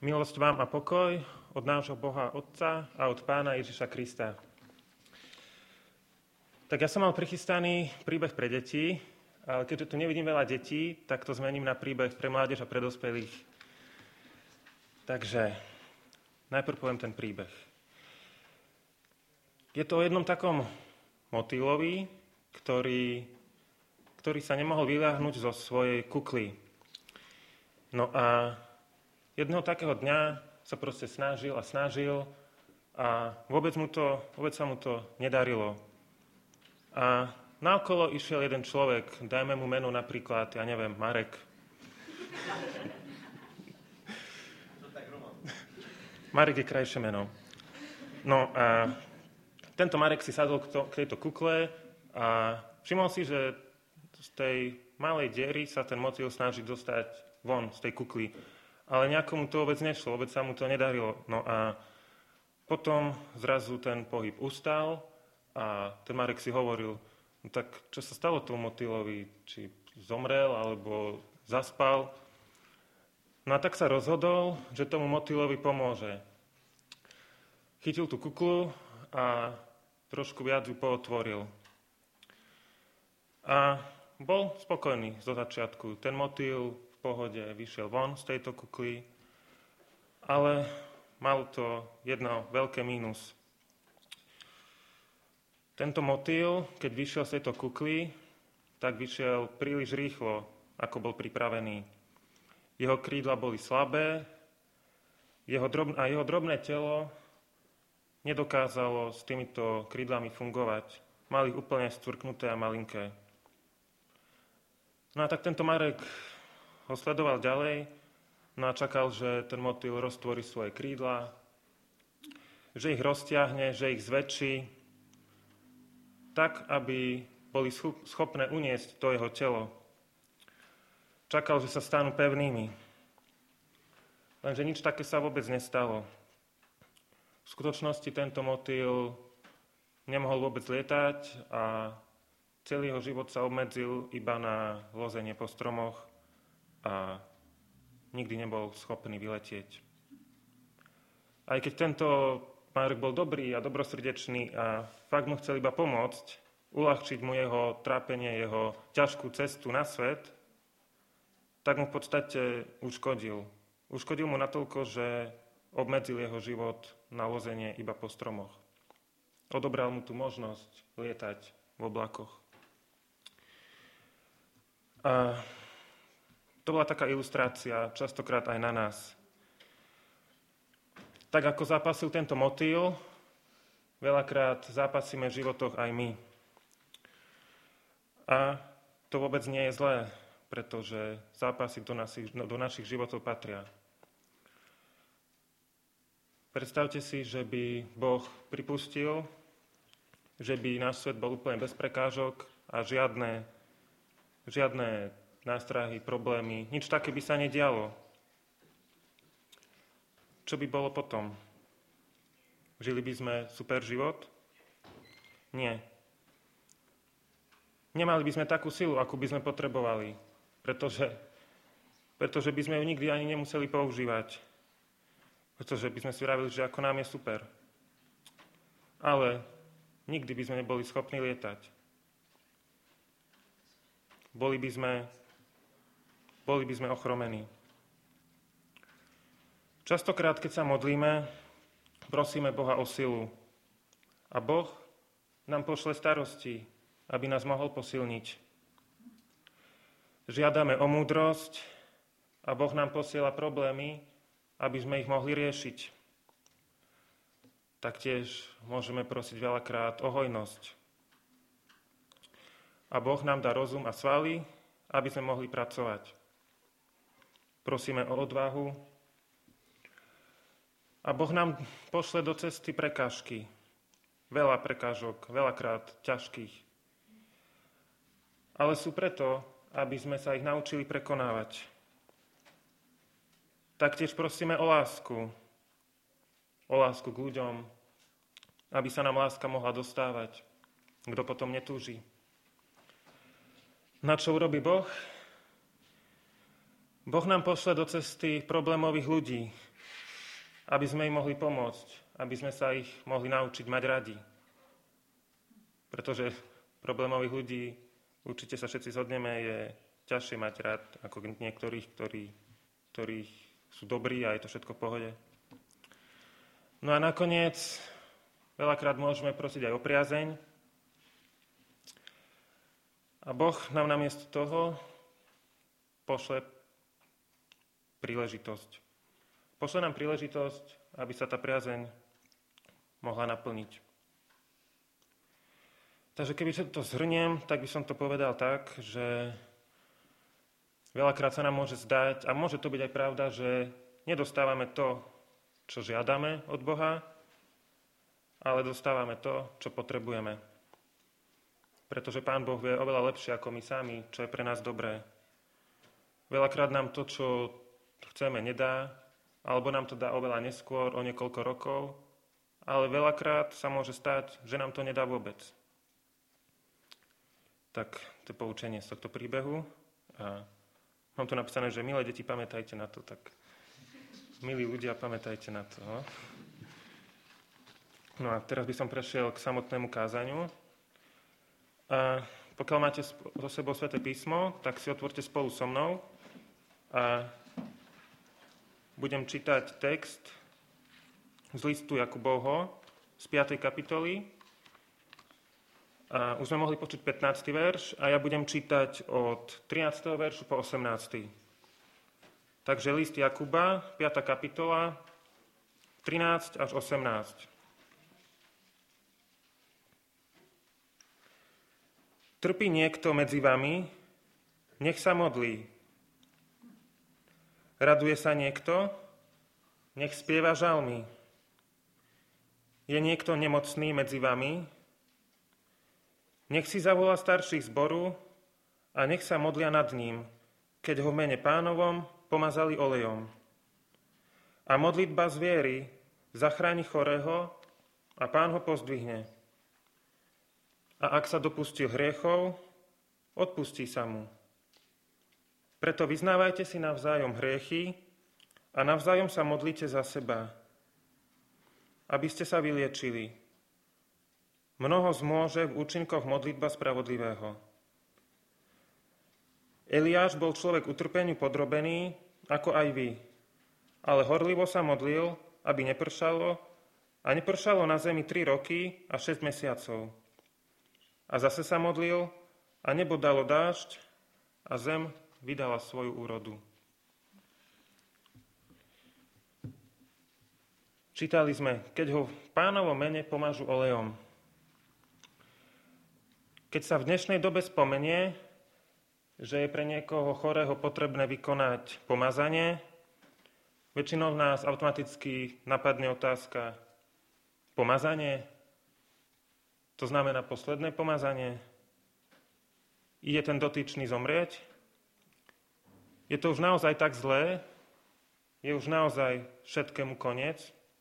Milosť vám a pokoj od nášho Boha Otca a od Pána Ježiša Krista. Tak ja som mal prichystaný príbeh pre deti, ale keďže tu nevidím veľa detí, tak to zmením na príbeh pre mládež a pre dospelých. Takže najprv poviem ten príbeh. Je to o jednom takom motýlovi, ktorý sa nemohol vyľahnuť zo svojej kukly. No a jedného takého dňa sa proste snažil a vôbec sa mu to nedarilo. A naokolo išiel jeden človek, dajme mu meno napríklad, Marek. Marek je krajšie meno. No a tento Marek si sadol k tejto kukle a všimol si, že z tej malej diery sa ten motýl snaží dostať von z tej kukly. Ale nejakomu to vôbec nešlo, vôbec sa mu to nedarilo. No a potom zrazu ten pohyb ustal a ten Marek si hovoril, no tak čo sa stalo tomu motýlovi? Či zomrel alebo zaspal? No a tak sa rozhodol, že tomu motýlovi pomôže. Chytil tú kuklu a trošku viac ju pootvoril. A bol spokojný zo začiatku. Ten motýl v pohode vyšiel von z tejto kukly, ale mal to jedno veľké mínus. Tento motýl, keď vyšiel z tejto kukly, tak vyšiel príliš rýchlo, ako bol pripravený. Jeho krídla boli slabé a jeho drobné telo nedokázalo s týmito krídlami fungovať. Mali ich úplne stvrknuté a malinké. No a tak tento Marek ho sledoval ďalej, no a čakal, že ten motýl roztvorí svoje krídla, že ich roztiahne, že ich zväčší, tak, aby boli schopné uniesť to jeho telo. Čakal, že sa stanú pevnými. Lenže nič také sa vôbec nestalo. V skutočnosti tento motýl nemohol vôbec lietať a celý jeho život sa obmedzil iba na lozenie po stromoch a nikdy nebol schopný vyletieť. Aj keď tento Marek bol dobrý a dobrosrdečný a fakt mu chcel iba pomôcť, uľahčiť mu jeho trápenie, jeho ťažkú cestu na svet, tak mu v podstate uškodil. Uškodil mu natoľko, že obmedzil jeho život na lozenie iba po stromoch. Odobral mu tú možnosť lietať v oblakoch. A to bola taká ilustrácia, častokrát aj na nás. Tak ako zápasil tento motýl, veľakrát zápasíme v životoch aj my. A to vôbec nie je zlé, pretože zápasy do našich životov patria. Predstavte si, že by Boh pripustil, že by náš svet bol úplne bez prekážok a žiadne nástrahy, problémy, nič také by sa nedialo. Čo by bolo potom? Žili by sme super život? Nie. Nemali by sme takú silu, akú by sme potrebovali, pretože by sme ju nikdy ani nemuseli používať. Pretože by sme si vravili, že ako nám je super. Ale nikdy by sme neboli schopní lietať. Boli by sme ochromení. Častokrát, keď sa modlíme, prosíme Boha o silu. A Boh nám pošle starosti, aby nás mohol posilniť. Žiadame o múdrosť a Boh nám posiela problémy, aby sme ich mohli riešiť. Taktiež môžeme prosiť veľakrát o hojnosť. A Boh nám dá rozum a svaly, aby sme mohli pracovať. Prosíme o odvahu a Boh nám pošle do cesty prekážky. Veľa prekážok, veľakrát ťažkých. Ale sú preto, aby sme sa ich naučili prekonávať. Taktiež prosíme o lásku k ľuďom, aby sa nám láska mohla dostávať. Kto potom netúži. Na čo urobí Boh? Boh nám pošle do cesty problémových ľudí, aby sme im mohli pomôcť, aby sme sa ich mohli naučiť mať radi. Pretože problémových ľudí, určite sa všetci zhodneme, je ťažšie mať rád ako niektorých, ktorí sú dobrí a je to všetko v pohode. No a nakoniec veľakrát môžeme prosiť aj o priazeň. A Boh nám namiesto toho pošle príležitosť. Pošle nám príležitosť, aby sa tá priazeň mohla naplniť. Takže keby sa to zhrniem, tak by som to povedal tak, že veľakrát sa nám môže zdať, a môže to byť aj pravda, že nedostávame to, čo žiadame od Boha, ale dostávame to, čo potrebujeme. Pretože Pán Boh vie oveľa lepšie ako my sami, čo je pre nás dobré. Veľakrát nám to, čo chceme, nedá, alebo nám to dá oveľa neskôr, o niekoľko rokov, ale veľakrát sa môže stať, že nám to nedá vôbec. Tak to je poučenie z tohto príbehu. A mám tu napísané, že milé deti, pamätajte na to, tak milí ľudia, pamätajte na to. No a teraz by som prešiel k samotnému kázaniu. A pokiaľ máte so sebou Sväté písmo, tak si otvorte spolu so mnou a budem čítať text z listu Jakubovho z 5. kapitoly. A už sme mohli počuť 15. verš a ja budem čítať od 13. veršu po 18. Takže list Jakuba, 5. kapitola, 13 až 18. Trpí niekto medzi vami, nech sa modlí. Raduje sa niekto, nech spieva žalmy. Je niekto nemocný medzi vami, nech si zavolá starších zboru a nech sa modlia nad ním, keď ho v mene Pánovom pomazali olejom. A modlitba z viery zachráni chorého a Pán ho pozdvihne. A ak sa dopustil hriechov, odpustí sa mu. Preto vyznávajte si navzájom hriechy a navzájom sa modlite za seba, aby ste sa vyliečili. Mnoho zmôže v účinkoch modlitba spravodlivého. Eliáš bol človek utrpeniu podrobený, ako aj vy, ale horlivo sa modlil, aby nepršalo, a nepršalo na zemi 3 roky a 6 mesiacov. A zase sa modlil a nebo dalo dážď a zem vydala svoju úrodu. Čítali sme, keď ho v Pánovom mene pomažu olejom. Keď sa v dnešnej dobe spomenie, že je pre niekoho chorého potrebné vykonať pomazanie, väčšinou nás automaticky napadne otázka: pomazanie? To znamená posledné pomazanie? Ide ten dotyčný zomrieť? Je to už naozaj tak zlé? Je už naozaj všetkému koniec?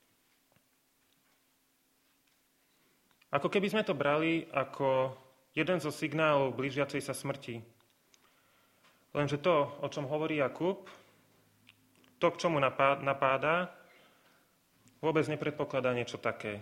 Ako keby sme to brali ako jeden zo signálov blížiacej sa smrti. Lenže to, o čom hovorí Jakub, to, k čomu napáda, vôbec nepredpokladá niečo také.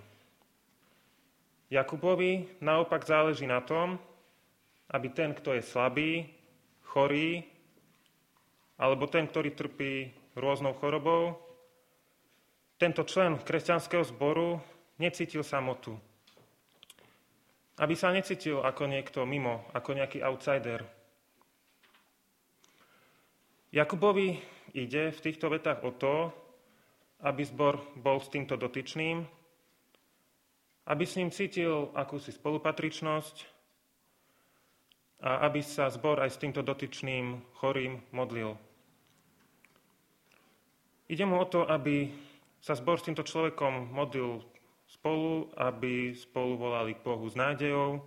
Jakubovi naopak záleží na tom, aby ten, kto je slabý, chorý, alebo ten, ktorý trpí rôznou chorobou, tento člen kresťanského zboru necítil samotu. Aby sa necítil ako niekto mimo, ako nejaký outsider. Jakubovi ide v týchto vetách o to, aby zbor bol s týmto dotyčným, aby s ním cítil akúsi spolupatričnosť a aby sa zbor aj s týmto dotyčným chorým modlil. Ide mu o to, aby sa zbor s týmto človekom modlil spolu, aby spolu volali k Bohu s nádejou.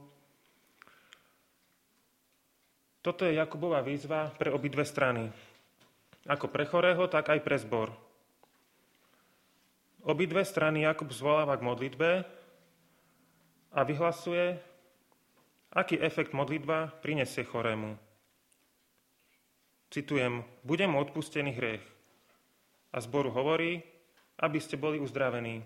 Toto je Jakubova výzva pre obidve strany. Ako pre chorého, tak aj pre zbor. Obidve strany Jakub zvoláva k modlitbe a vyhlasuje, aký efekt modlitba prinesie chorému. Citujem: bude mu odpustený hriech. A zboru hovorí: aby ste boli uzdravení.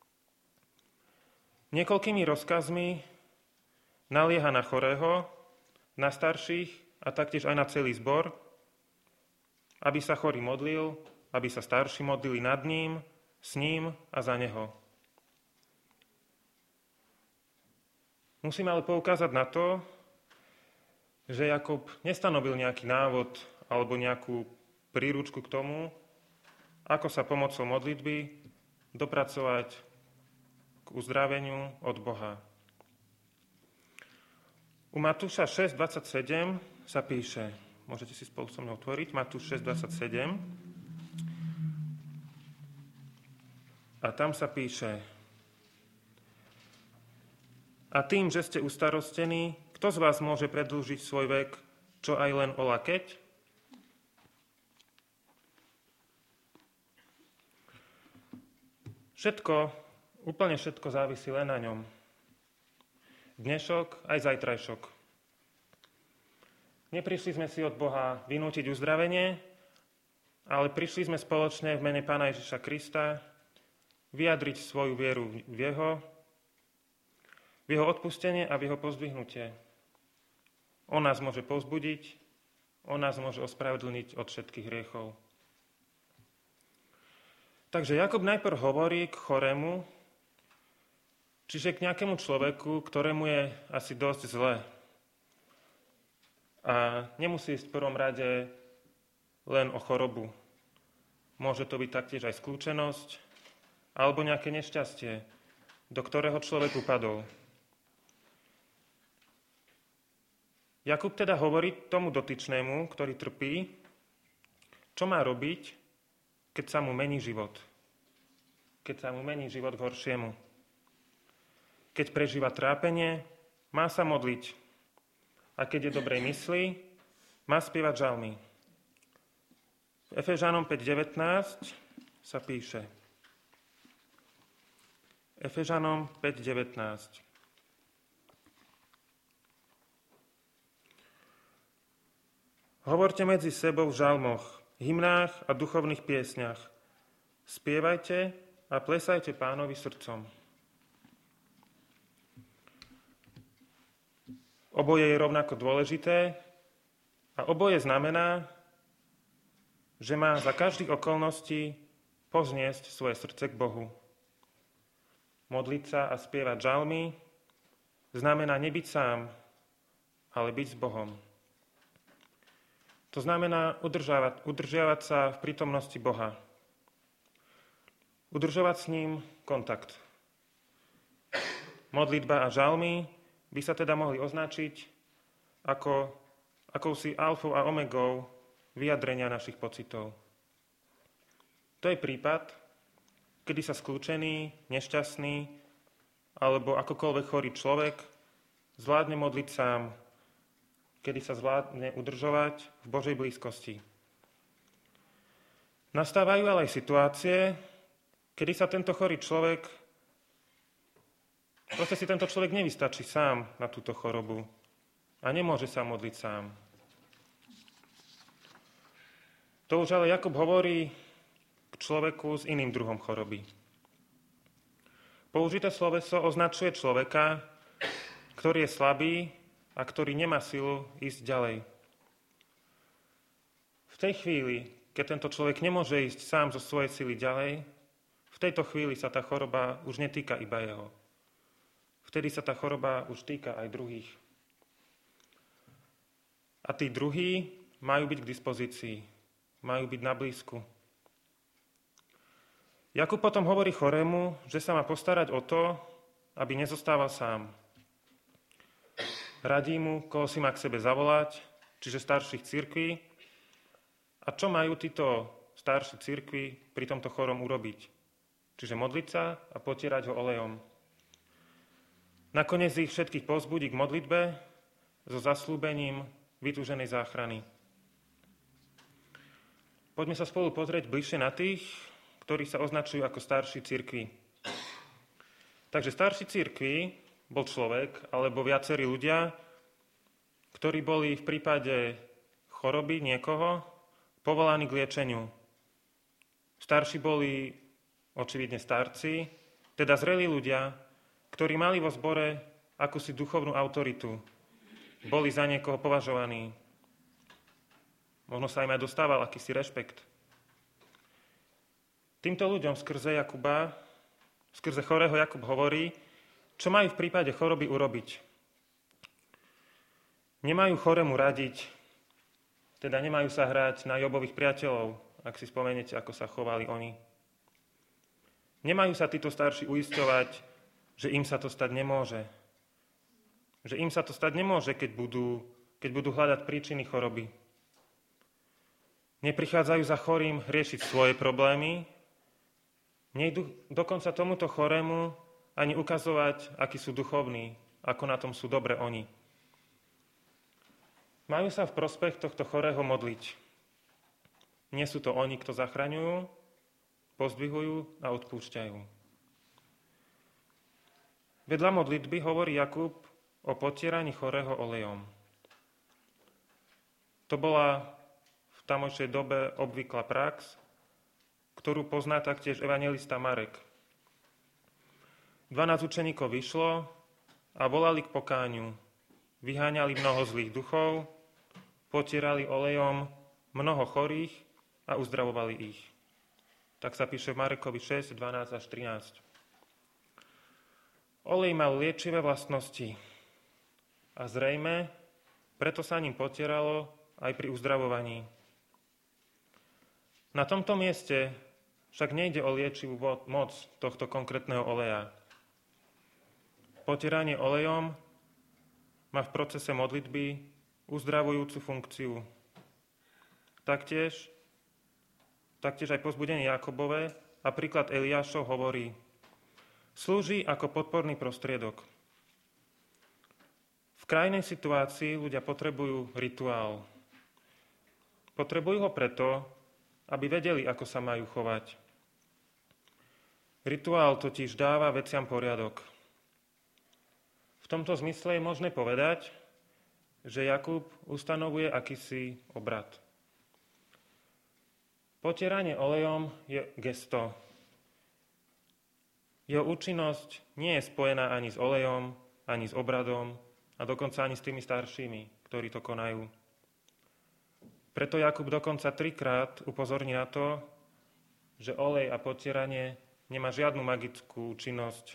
Niekoľkými rozkazmi nalieha na chorého, na starších a taktiež aj na celý zbor, aby sa chorý modlil, aby sa starší modlili nad ním, s ním a za neho. Musím ale poukázať na to, že Jakub nestanovil nejaký návod alebo nejakú príručku k tomu, ako sa pomocou modlitby dopracovať k uzdraveniu od Boha. U Matúša 6.27 sa píše, môžete si spolu so mnou otvoriť, Matúš 6.27, a tam sa píše: A tým, že ste ustarostení, kto z vás môže predĺžiť svoj vek, čo aj len o lakeť? Úplne všetko závisí len na ňom. Dnešok aj zajtrajšok. Neprišli sme si od Boha vynútiť uzdravenie, ale prišli sme spoločne v mene Pána Ježiša Krista vyjadriť svoju vieru v jeho odpustenie a v jeho pozdvihnutie. On nás môže povzbudiť, on nás môže ospravedlniť od všetkých hriechov. Takže Jakub najprv hovorí k chorému, čiže k nejakému človeku, ktorému je asi dosť zle. A nemusí ísť v prvom rade len o chorobu. Môže to byť taktiež aj skľúčenosť alebo nejaké nešťastie, do ktorého človek upadol. Jakub teda hovorí tomu dotyčnému, ktorý trpí, čo má robiť, keď sa mu mení život. Keď sa mu mení život k horšiemu. Keď prežíva trápenie, má sa modliť. A keď je dobrej mysli, má spievať žalmy. V Efežanom 5.19 sa píše. Efežanom 5.19. Hovorte medzi sebou v žalmoch, hymnách a duchovných piesňach. Spievajte a plesajte Pánovi srdcom. Oboje je rovnako dôležité a oboje znamená, že má za každých okolností pozniesť svoje srdce k Bohu. Modliť sa a spievať žalmy znamená nebyť sám, ale byť s Bohom. To znamená udržiavať sa v prítomnosti Boha. Udržovať s ním kontakt. Modlitba a žalmy by sa teda mohli označiť ako akousi alfou a omegou vyjadrenia našich pocitov. To je prípad, kedy sa skľúčený, nešťastný alebo akokoľvek chorý človek zvládne modliť sám, kedy sa zvládne udržovať v Božej blízkosti. Nastávajú ale aj situácie, kedy sa tento chorý človek, si tento človek nevystačí sám na túto chorobu a nemôže sa modliť sám. To už ale Jakub hovorí k človeku s iným druhom choroby. Použité sloveso označuje človeka, ktorý je slabý a ktorý nemá silu ísť ďalej. V tej chvíli, keď tento človek nemôže ísť sám zo svojej sily ďalej, v tejto chvíli sa tá choroba už netýka iba jeho. Vtedy sa tá choroba už týka aj druhých. A tí druhí majú byť k dispozícii, majú byť na blízku. Jakub potom hovorí chorému, že sa má postarať o to, aby nezostával sám. Radí mu, koho si má k sebe zavolať, čiže starších cirkví. A čo majú títo starší cirkvi pri tomto chorom urobiť? Čiže modliť sa a potierať ho olejom. Nakoniec ich všetkých povzbudí k modlitbe so zaslúbením vytúženej záchrany. Poďme sa spolu pozrieť bližšie na tých, ktorí sa označujú ako starší cirkvi. Takže starší cirkvi bol človek alebo viacerí ľudia, ktorí boli v prípade choroby niekoho povolaní k liečeniu. Starší boli očividne starci, teda zrelí ľudia, ktorí mali vo zbore akúsi duchovnú autoritu, boli za niekoho považovaní. Možno sa im aj dostával akýsi rešpekt. Týmto ľuďom skrze chorého Jakub hovorí, čo majú v prípade choroby urobiť. Nemajú chorému radiť, teda nemajú sa hrať na Jobových priateľov, ak si spomeniete, ako sa chovali oni. Nemajú sa títo starší uisťovať, že im sa to stať nemôže. Že im sa to stať nemôže, keď budú hľadať príčiny choroby. Neprichádzajú za chorým riešiť svoje problémy, nejdu dokonca tomuto chorému ani ukazovať, akí sú duchovní, ako na tom sú dobre oni. Majú sa v prospech tohto chorého modliť. Nie sú to oni, kto zachraňujú, pozdvihujú a odpúšťajú. Vedľa modlitby hovorí Jakub o potieraní chorého olejom. To bola v tamojšej dobe obvyklá prax, ktorú pozná taktiež evanjelista Marek. 12 učeníkov vyšlo a volali k pokániu. Vyháňali mnoho zlých duchov, potierali olejom mnoho chorých a uzdravovali ich. Tak sa píše v Marekovi 6, 12 až 13. Olej mal liečivé vlastnosti a zrejme preto sa ním potieralo aj pri uzdravovaní. Na tomto mieste však nejde o liečivú moc tohto konkrétneho oleja. Potieranie olejom má v procese modlitby uzdravujúcu funkciu. Taktiež aj povzbudenie Jakobove a príklad Eliášov hovorí, slúži ako podporný prostriedok. V krajnej situácii ľudia potrebujú rituál. Potrebujú ho preto, aby vedeli, ako sa majú chovať. Rituál totiž dáva veciam poriadok. V tomto zmysle je možné povedať, že Jakub ustanovuje akýsi obrad. Potieranie olejom je gesto. Jeho účinnosť nie je spojená ani s olejom, ani s obradom a dokonca ani s tými staršími, ktorí to konajú. Preto Jakub dokonca 3-krát upozorní na to, že olej a potieranie nemá žiadnu magickú účinnosť.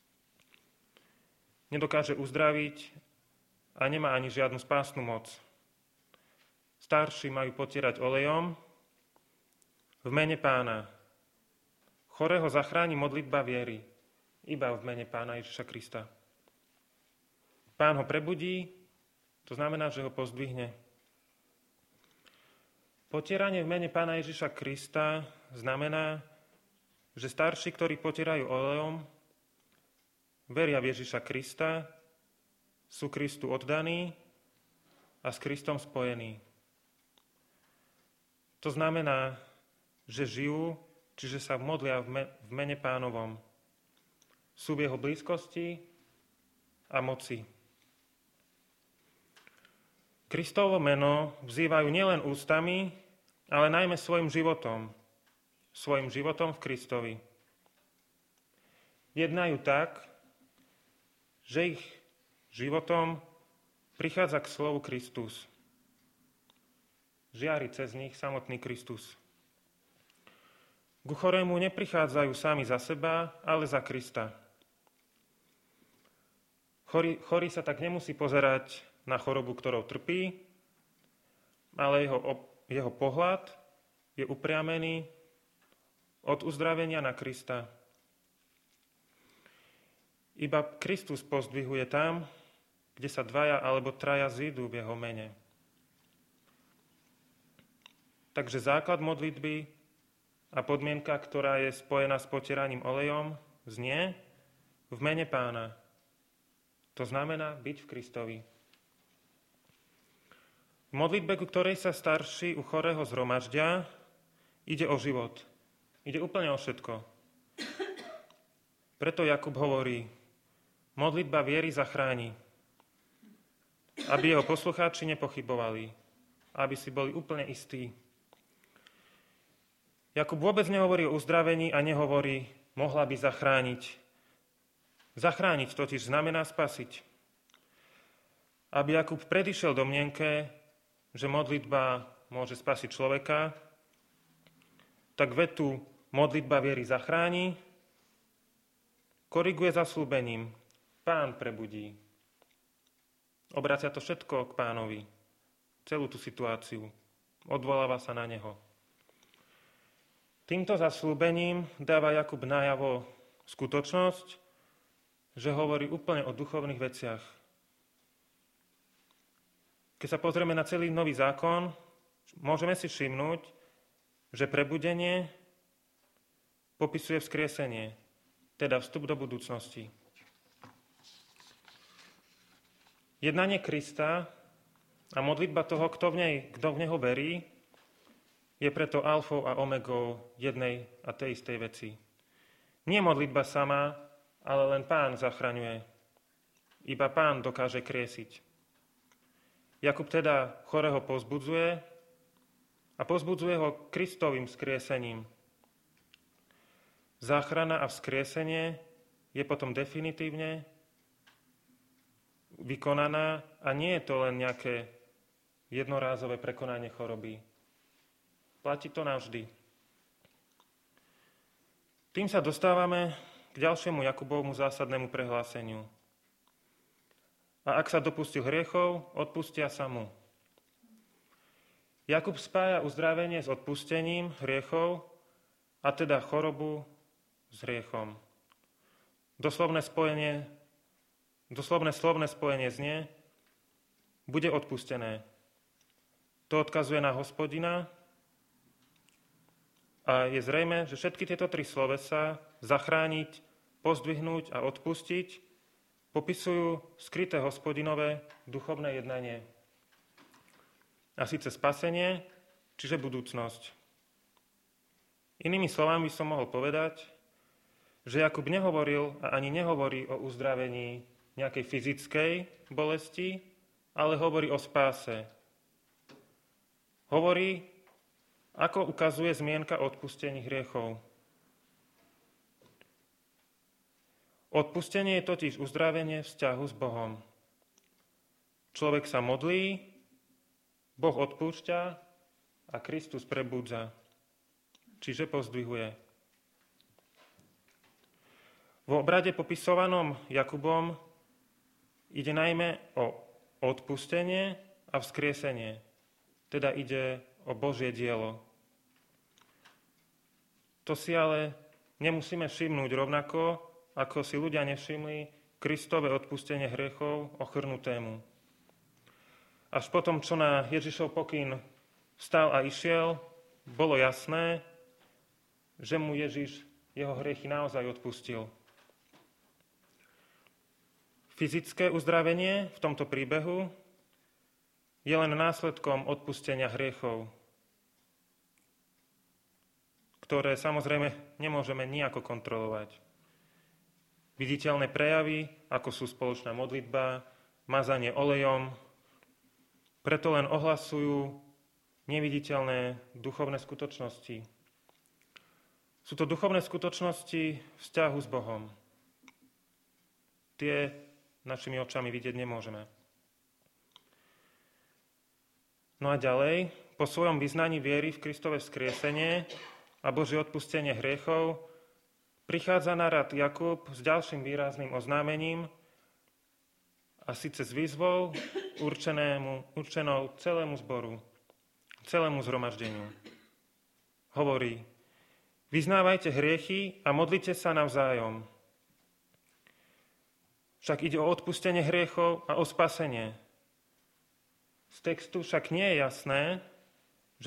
Nedokáže uzdraviť a nemá ani žiadnu spásnu moc. Starší majú potierať olejom v mene Pána. Chorého zachráni modlitba viery iba v mene Pána Ježiša Krista. Pán ho prebudí, to znamená, že ho pozdvihne. Potieranie v mene Pána Ježiša Krista znamená, že starší, ktorí potierajú olejom, veria v Ježiša Krista, sú Kristu oddaní a s Kristom spojení. To znamená, že žijú, čiže sa modlia v mene Pánovom. Sú v jeho blízkosti a moci. Kristovo meno vzývajú nielen ústami, ale najmä svojim životom. Svojim životom v Kristovi. Jednajú tak, že ich životom prichádza k slovu Kristus. Žiari cez nich samotný Kristus. Ku chorému neprichádzajú sami za seba, ale za Krista. Chorý sa tak nemusí pozerať na chorobu, ktorou trpí, ale jeho pohľad je upriamený od uzdravenia na Krista. Iba Kristus pozdvihuje tam, kde sa 2 alebo 3 zídu v jeho mene. Takže základ modlitby a podmienka, ktorá je spojená s potieraním olejom, znie v mene Pána. To znamená byť v Kristovi. V modlitbe, ku ktorej sa starší u chorého zhromaždia, ide o život. Ide úplne o všetko. Preto Jakub hovorí, modlitba viery zachráni. Aby jeho poslucháči nepochybovali. Aby si boli úplne istí. Jakub vôbec nehovorí o uzdravení a nehovorí, mohla by zachrániť. Zachrániť totiž znamená spasiť. Aby Jakub predišiel domnienke, že modlitba môže spasiť človeka, tak vetu modlitba viery zachráni, koriguje zasľúbením. Pán prebudí. Obracia to všetko k Pánovi. Celú tú situáciu. Odvoláva sa na neho. Týmto zasľúbením dáva Jakub najavo skutočnosť, že hovorí úplne o duchovných veciach. Keď sa pozrieme na celý nový zákon, môžeme si všimnúť, že prebudenie popisuje vzkriesenie, teda vstup do budúcnosti. Jednanie Krista a modlitba toho, kto v neho verí, je preto alfou a omegou jednej a tej istej veci. Nie modlitba sama, ale len Pán zachraňuje. Iba Pán dokáže kriesiť. Jakub teda chorého povzbudzuje a povzbudzuje ho Kristovým vzkriesením. Záchrana a vzkriesenie je potom definitívne vykonaná a nie je to len nejaké jednorázové prekonanie choroby. Platí to navždy. Tým sa dostávame k ďalšiemu Jakubovmu zásadnému prehláseniu. A ak sa dopustil hriechov, odpustia sa mu. Jakub spája uzdravenie s odpustením hriechov, a teda chorobu s hriechom. Doslovné slovné spojenie znie, bude odpustené. To odkazuje na Hospodina a je zrejme, že všetky tieto tri slovesa zachrániť, pozdvihnúť a odpustiť popisujú skryté Hospodinové duchovné jednanie. A síce spasenie, čiže budúcnosť. Inými slovami by som mohol povedať, že Jakub nehovoril a ani nehovorí o uzdravení nejakej fyzickej bolesti, ale hovorí o spáse. Hovorí, ako ukazuje zmienka o odpustení hriechov. Odpustenie je totiž uzdravenie vzťahu s Bohom. Človek sa modlí, Boh odpúšťa a Kristus prebudza, čiže pozdvihuje. V obrade popisovanom Jakubom ide najmä o odpustenie a vzkriesenie, teda ide o Božie dielo. To si ale nemusíme všimnúť rovnako, ako si ľudia nevšimli Kristové odpustenie hriechov ochrnutému. Až potom, čo na Ježišov pokyn vstal a išiel, bolo jasné, že mu Ježiš jeho hriechy naozaj odpustil. Fyzické uzdravenie v tomto príbehu je len následkom odpustenia hriechov, ktoré samozrejme nemôžeme nijako kontrolovať. Viditeľné prejavy, ako sú spoločná modlitba, mazanie olejom, preto len ohlasujú neviditeľné duchovné skutočnosti. Sú to duchovné skutočnosti vzťahu s Bohom. Tie našimi očami vidieť nemôžeme. No a ďalej, po svojom vyznaní viery v Kristove vzkriesenie a Božie odpustenie hriechov prichádza na rad Jakub s ďalším výrazným oznámením, a síce s výzvou určenou celému zboru, celému zhromaždeniu. Hovorí, vyznávajte hriechy a modlite sa navzájom. Však ide o odpustenie hriechov a o spasenie. Z textu však nie je jasné, že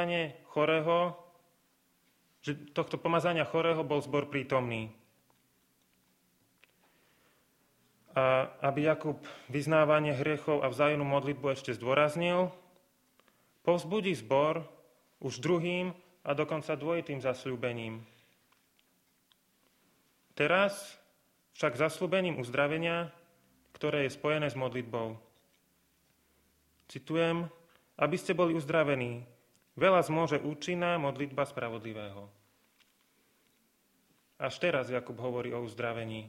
tohto pomazania chorého bol zbor prítomný. A aby Jakub vyznávanie hriechov a vzájomnú modlitbu ešte zdôraznil, povzbudí zbor už druhým a dokonca dvojitým zasľúbením. Teraz však zasľúbením uzdravenia, ktoré je spojené s modlitbou. Citujem, aby ste boli uzdravení Veľa zmôže účinná modlitba spravodlivého. Až teraz Jakub hovorí o uzdravení.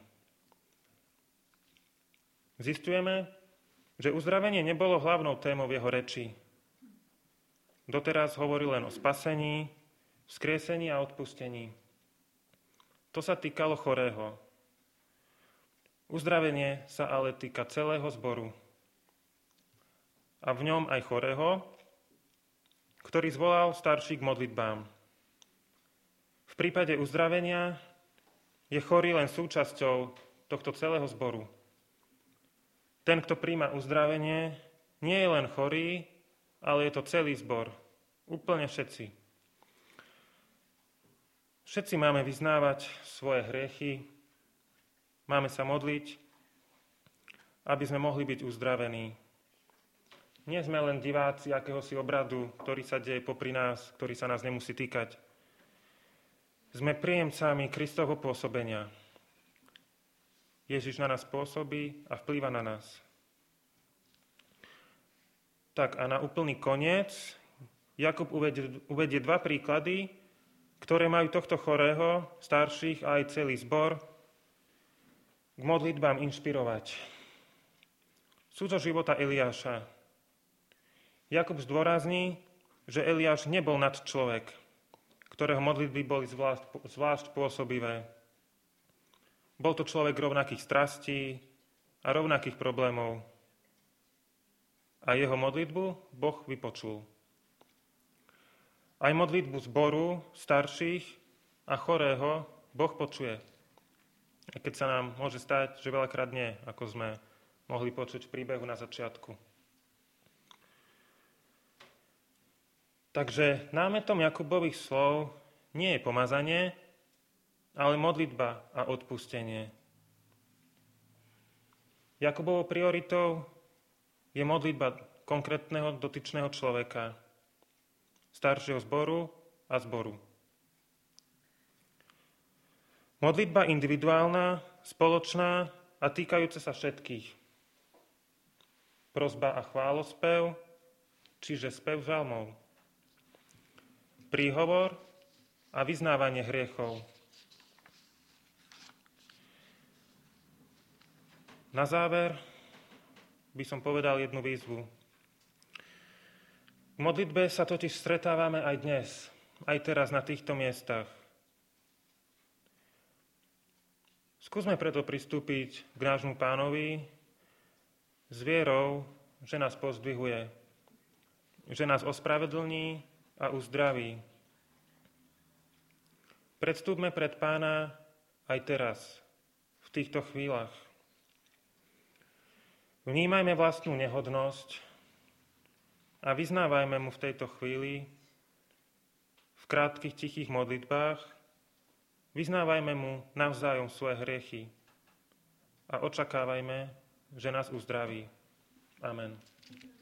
Zisťujeme, že uzdravenie nebolo hlavnou témou jeho reči. Doteraz hovoril len o spasení, vzkriesení a odpustení. To sa týkalo chorého. Uzdravenie sa ale týka celého zboru. A v ňom aj chorého, ktorý zvolal starší k modlitbám. V prípade uzdravenia je chorý len súčasťou tohto celého zboru. Ten, kto príjma uzdravenie, nie je len chorý, ale je to celý zbor. Úplne všetci. Všetci máme vyznávať svoje hriechy, máme sa modliť, aby sme mohli byť uzdravení. Nie sme len diváci akéhosi obradu, ktorý sa deje popri nás, ktorý sa nás nemusí týkať. Sme príjemcami Kristovho pôsobenia. Ježiš na nás pôsobí a vplýva na nás. Tak a na úplný koniec Jakub uvedie dva príklady, ktoré majú tohto chorého, starších a aj celý zbor k modlitbám inšpirovať. Sú zo života Eliáša. Jakub zdôrazní, že Eliáš nebol nadčlovek, ktorého modlitby boli zvlášť pôsobivé. Bol to človek rovnakých strastí a rovnakých problémov. A jeho modlitbu Boh vypočul. Aj modlitbu zboru, starších a chorého Boh počuje. A keď sa nám môže stať, že veľakrát nie, ako sme mohli počuť v príbehu na začiatku. Takže námetom Jakubových slov nie je pomazanie, ale modlitba a odpustenie. Jakubovou prioritou je modlitba konkrétneho dotyčného človeka, staršieho zboru a zboru. Modlitba individuálna, spoločná a týkajúca sa všetkých. Prosba a chválospev, čiže spev žalmov. Príhovor a vyznávanie hriechov. Na záver by som povedal jednu výzvu. V modlitbe sa totiž stretávame aj dnes, aj teraz na týchto miestach. Skúsme preto pristúpiť k nášmu Pánovi s vierou, že nás pozdvihuje, že nás ospravedlní a uzdraví. Predstúpme pred Pána aj teraz, v týchto chvíľach. Vnímajme vlastnú nehodnosť a vyznávajme mu v tejto chvíli, v krátkych, tichých modlitbách, vyznávajme mu navzájom svoje hriechy a očakávajme, že nás uzdraví. Amen.